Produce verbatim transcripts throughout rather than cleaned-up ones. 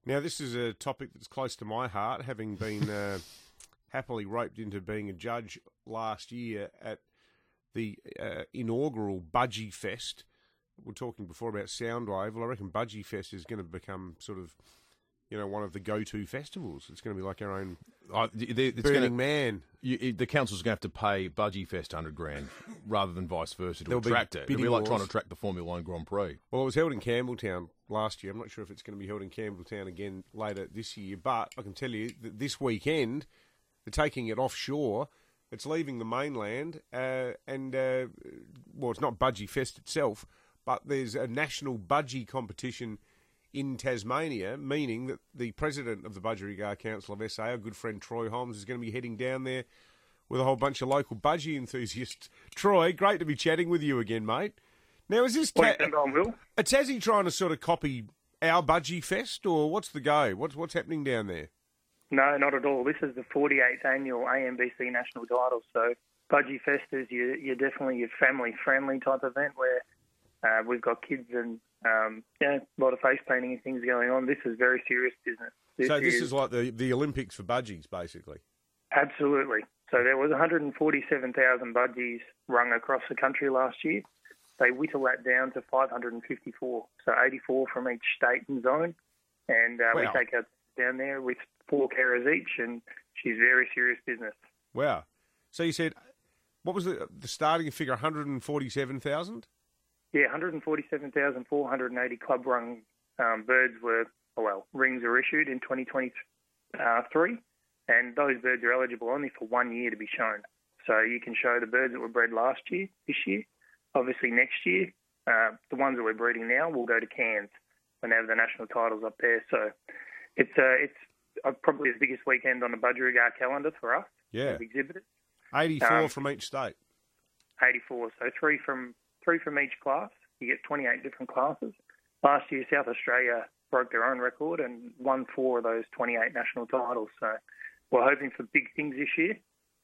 Now, this is a topic that's close to my heart, having been uh, happily roped into being a judge last year at the uh, inaugural Budgie Fest. We were talking before about Soundwave. Well, I reckon Budgie Fest is going to become sort of, you know, one of the go-to festivals. It's going to be like our own uh, it's Burning gonna, Man. You, the council's going to have to pay Budgie Fest one hundred grand rather than vice versa to There'll attract it. It'll be like wars. trying to attract the Formula One Grand Prix. Well, it was held in Campbelltown last year. I'm not sure if it's going to be held in Campbelltown again later this year, but I can tell you that this weekend they're taking it offshore. It's leaving the mainland, uh, and, uh, well, it's not Budgie Fest itself, but there's a national budgie competition in Tasmania, meaning that the president of the Budgerigar Council of S A, our good friend Troy Holmes, is going to be heading down there with a whole bunch of local budgie enthusiasts. Troy, great to be chatting with you again, mate. Now, is this ta- on, Will? a Tassie trying to sort of copy our Budgie Fest, or what's the go? What's what's happening down there? No, not at all. This is the forty-eighth annual A M B C national title. So Budgie Fest is your, you're definitely your family-friendly type event where uh, we've got kids and um, yeah, a lot of face painting and things going on. This is very serious business. This so this is, is like the, the Olympics for budgies, basically. Absolutely. So there was one hundred forty-seven thousand budgies rung across the country last year. They whittle that down to five hundred fifty-four, so eighty-four from each state and zone. And uh, Wow. we take her down there with four carers each, and she's very serious business. Wow. So you said, what was the the starting figure, one hundred forty-seven thousand? Yeah, one hundred forty-seven thousand four hundred eighty club-rung um, birds were, well, rings were issued in twenty twenty-three, and those birds are eligible only for one year to be shown. So you can show the birds that were bred last year, this year. Obviously, next year, uh, the ones that we're breeding now will go to Cairns when they have the national titles up there. So it's uh, it's uh, probably the biggest weekend on the Budgerigar calendar for us. Yeah. As exhibitors. eighty-four Um, from each state. eighty-four, so three from three from each class. You get twenty-eight different classes. Last year, South Australia broke their own record and won four of those twenty-eight national titles. So we're hoping for big things this year.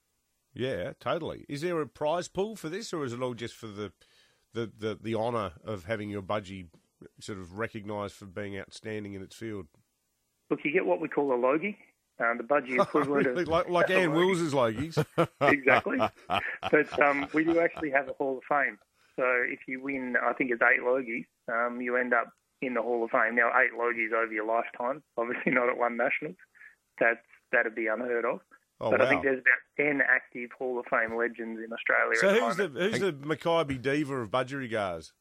Yeah, totally. Is there a prize pool for this, or is it all just for the the, the, the honour of having your budgie sort of recognised for being outstanding in its field? Look, you get what we call a logie, uh, the budgie equivalent really? of... Like, like a Ann logie. Wills's logies. Exactly. But um, we do actually have a Hall of Fame. So if you win, I think it's eight logies, um, you end up in the Hall of Fame. Now, eight logies over your lifetime, obviously not at one national. That's, that'd be unheard of. Oh, but wow. I think there's about ten active Hall of Fame legends in Australia So at the who's the moment. who's the Mackay Diva of Budgerigars?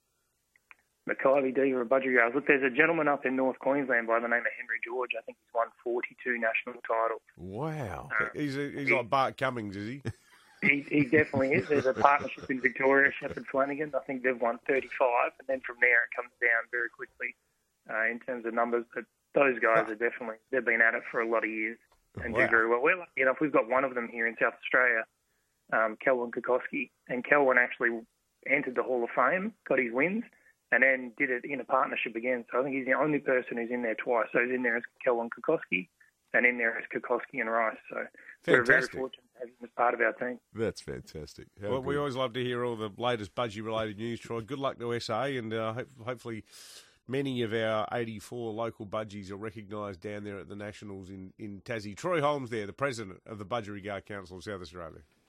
Mackay Diva of Budgerigars. Look, there's a gentleman up in North Queensland by the name of Henry George. I think he's won forty-two national titles. Wow. Uh, He's a, he's he- like Bart Cummings, is he? He, he definitely is. There's a partnership in Victoria, Shepherd Flanagan. I think they've won thirty-five, and then from there it comes down very quickly uh, in terms of numbers. But those guys are definitely, they've been at it for a lot of years and Wow. do very well. We're lucky enough, we've got one of them here in South Australia, um, Kelwin Kokoski. And Kelwin actually entered the Hall of Fame, got his wins, and then did it in a partnership again. So I think he's the only person who's in there twice. So he's in there as Kelwin Kokoski, and in there as Kokoski and Rice. So we're very Fantastic. fortunate to have him as part of our team. That's fantastic. How Well, we good. always love to hear all the latest budgie-related news, Troy. Good luck to S A, and uh, hope, hopefully many of our eighty-four local budgies are recognised down there at the Nationals in, in Tassie. Troy Holmes there, the president of the Budgerigar Council of South Australia.